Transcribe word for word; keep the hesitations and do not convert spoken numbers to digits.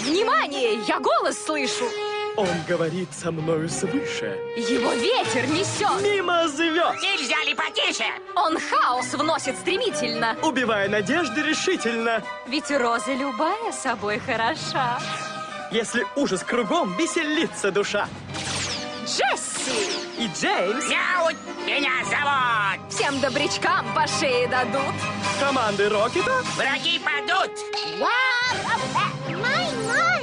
Внимание! Я голос слышу! Он говорит со мною свыше. Его ветер несет! Мимо звезд! Нельзя ли потише? Он хаос вносит стремительно! Убивая надежды решительно. Ведь роза любая собой хороша. Если ужас кругом, веселится душа. Джесси! И Джеймс Мяу, меня зовут. Всем добрячкам по шее дадут. команды Рокета Враги падут. Май, май!